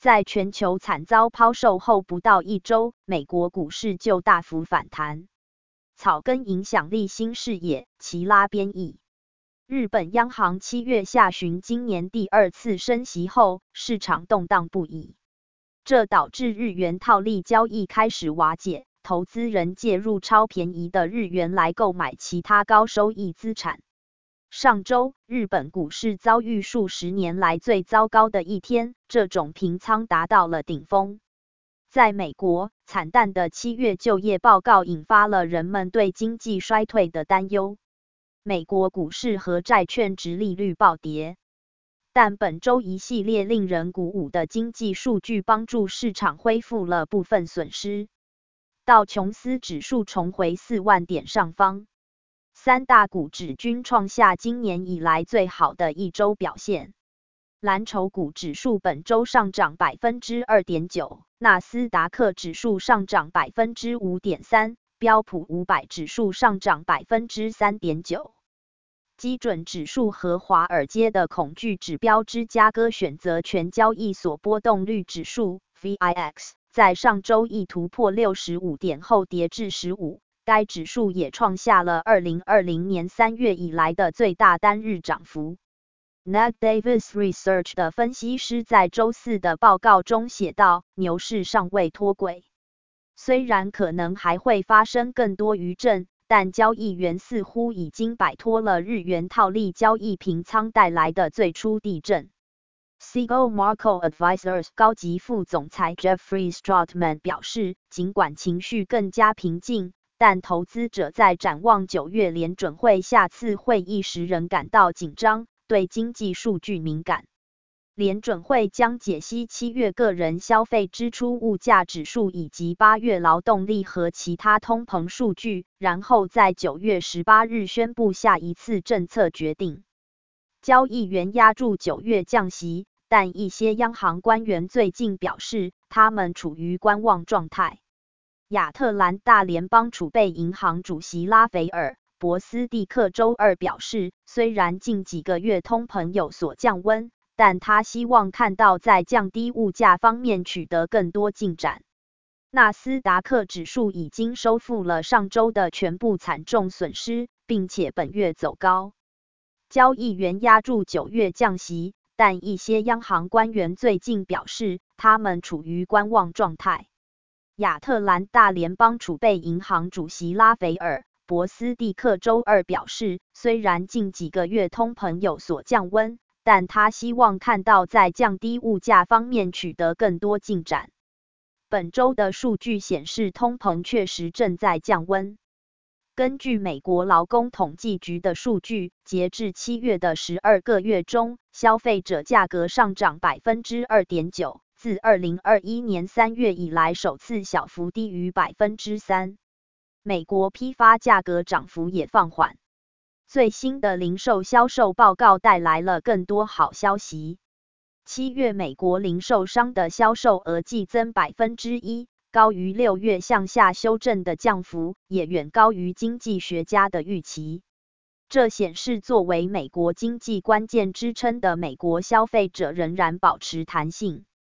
在全球惨遭抛售后不到1周，美国股市就大幅反弹。草根影响力新视野，齐拉编译。日本央行7月下旬今年第2次升息后，市场动荡不已，这导致日元套利交易开始瓦解，投资人介入超便宜的日元来购买其他高收益资产。上周，日本股市遭遇数10年来最糟糕的一天，这种平仓达到了顶峰。在美国，惨淡的7月就业报告引发了人们对经济衰退的担忧。美国股市和债券殖利率暴跌，但本周一系列令人鼓舞的经济数据帮助市场恢复了部分损失。道琼斯指数重回4万点上方。3大股指均创下今年以来最好的一周表现。蓝筹股指数本周上涨 2.9%， 纳斯达克指数上涨 5.3%， 标普500指数上涨 3.9%。基准指数和华尔街的恐惧指标芝加哥选择权交易所波动率指数 VIX 在上周一突破65点后跌至15。该指数也创下了2020年3月以来的最大单日涨幅。Ned Davis Research 的分析师在周4的报告中写道，牛市尚未脱轨，虽然可能还会发生更多余震，但交易员似乎已经摆脱了日元套利交易平仓带来的最初地震。Seagull Marco Advisors 高级副总裁 Jeffrey Stratman 表示，尽管情绪更加平静，但投资者在展望9月联准会下次会议时仍感到紧张，对经济数据敏感。联准会将解析7月个人消费支出物价指数以及8月劳动力和其他通膨数据，然后在9月18日宣布下一次政策决定。交易员押注9月降息，但一些央行官员最近表示，他们处于观望状态。亚特兰大联邦储备银行主席拉斐尔·博斯蒂克周二表示，虽然近几个月通膨有所降温，但他希望看到在降低物价方面取得更多进展。纳斯达克指数已经收复了上周的全部惨重损失，并且本月走高。交易员押注9月降息，但一些央行官员最近表示，他们处于观望状态。亚特兰大联邦储备银行主席拉斐尔·博斯蒂克周二表示，虽然近几个月通膨有所降温，但他希望看到在降低物价方面取得更多进展。本周的数据显示，通膨确实正在降温。根据美国劳工统计局的数据，截至7月的12个月中，消费者价格上涨 2.9%。自2021年3月以来首次小幅低于 3%。美国批发价格涨幅也放缓。最新的零售销售报告带来了更多好消息。7月美国零售商的销售额季增 1%， 高于6月向下修正的降幅，也远高于经济学家的预期。这显示作为美国经济关键支撑的美国消费者仍然保持弹性。